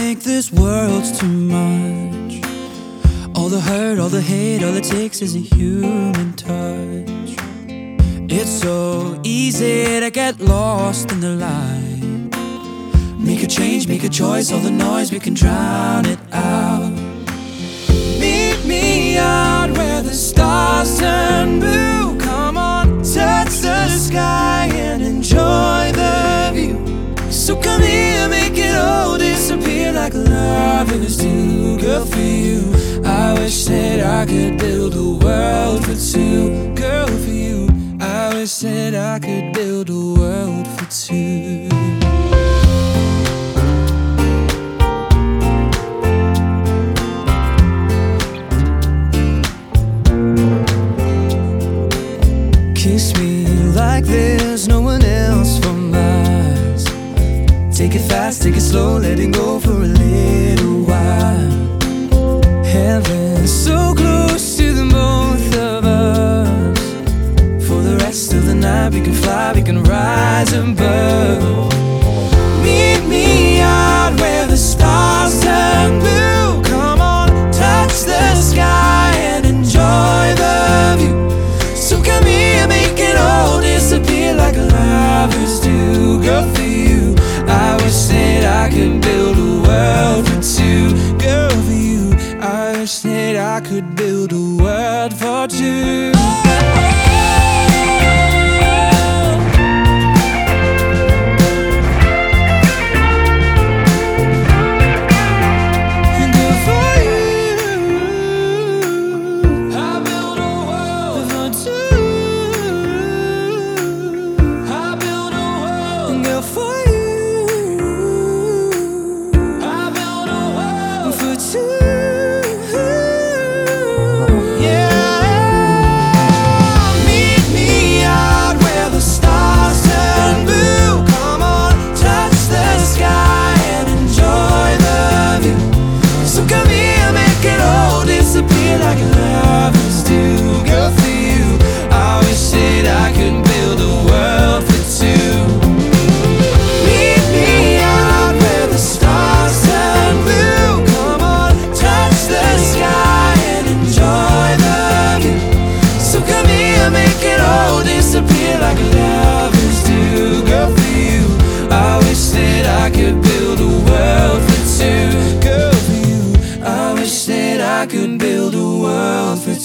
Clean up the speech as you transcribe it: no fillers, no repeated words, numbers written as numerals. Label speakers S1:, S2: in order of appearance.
S1: think this world's too much. All the hurt, all the hate, all it takes is a human touch. It's so easy to get lost in the light. Make a change, make a choice, all the noise, we can drown it out. Meet me out where the stars turn blue. Come on, touch the sky and enjoy the view. So come here, make it all disappear like lovers do. Girl, for you, I wish that I could build a world for two. Girl, for you, I wish that I could build a world for two. Kiss me like there's no one else for miles. Take it fast, take it slow, letting go for a little while. Heaven's so close to the both of us. For the rest of the night we can fly, we can rise above. Meet me out where the stars turn blue. Come on, touch the sky and enjoy the view. So come here, make it all disappear like lovers do. Girl, for you, I wish that I could build a world for two. Girl, for you, I wish that I could build a world for two. Like lovers do. Girl, for you, I wish that I could build a world for two. Meet me out where the stars turn blue. Come on, touch the sky and enjoy the view. So come here, make it all disappear like lovers do. Girl, for you, I wish that I could build a world for two. Girl, for you, I wish that I could build a world for